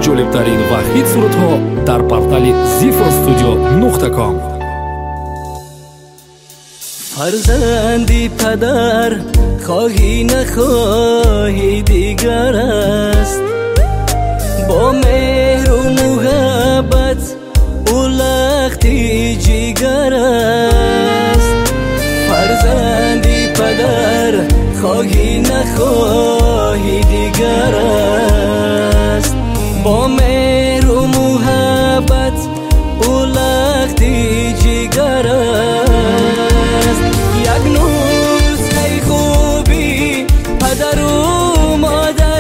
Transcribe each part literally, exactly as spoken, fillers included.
ҷолибтарин ва хит сурудҳо дар портали зифо студио нуқта ком. فرزندی پدر خواهی نخواهی دیگر است، با مهر و محبت او لختی جگر است. فرزندی پدر خواهی نخواهی دیگر است، با مهر و محبت او لختی جگر است. یک نسخه خوبی پدر و مادر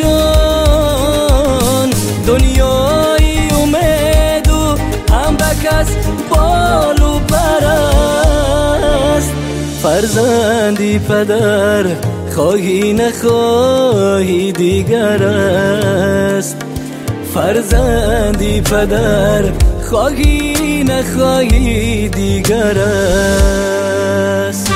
جان، دنیای امید و هم بکس بال و پر است. فرزندی پدر خواهی نخواهی دیگر است، فرزندی پدر خواهی نخواهی دیگر است.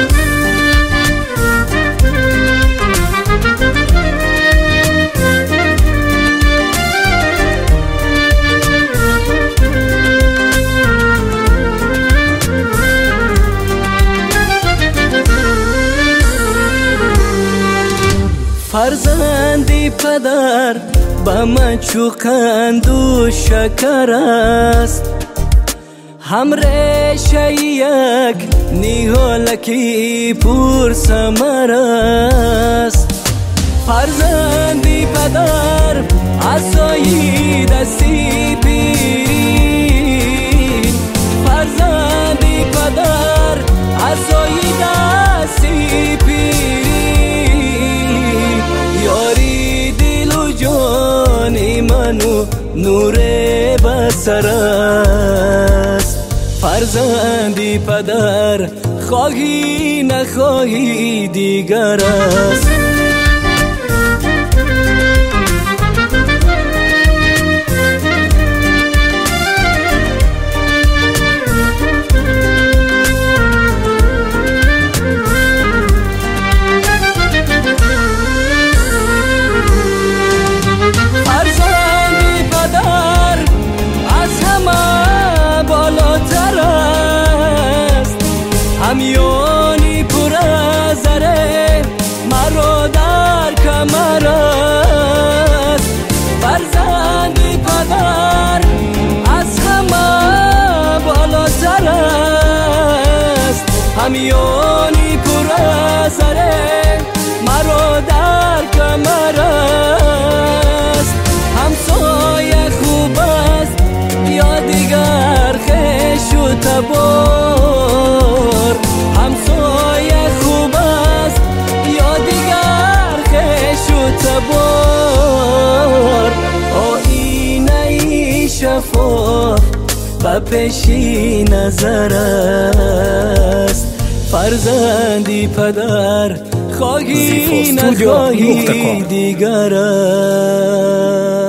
فرزندی پدر به من چو قند و شکر است، هم ریشه یک نیهالکی پر ثمر است. فرزندی پدر عصای دستی پیرین، فرزندی پدر عصای دستی پیرین، یاری دل و جان منو نور بصر است. فرزندی پدر خواهی نخواهی دیگر است. همیانی پر از زره مرا در کمر است. فرزندی پدر از همه بالاتر است، همیانی پر از زره مرا در کمر است. همسایه خوب است یا دیگر خویش و تبار، همسایه خوب است یا دیگر خویش و تبار. آینه شفاف و پیشی نظر است. فرزندی پدر خواهی نخواهی دیگر است.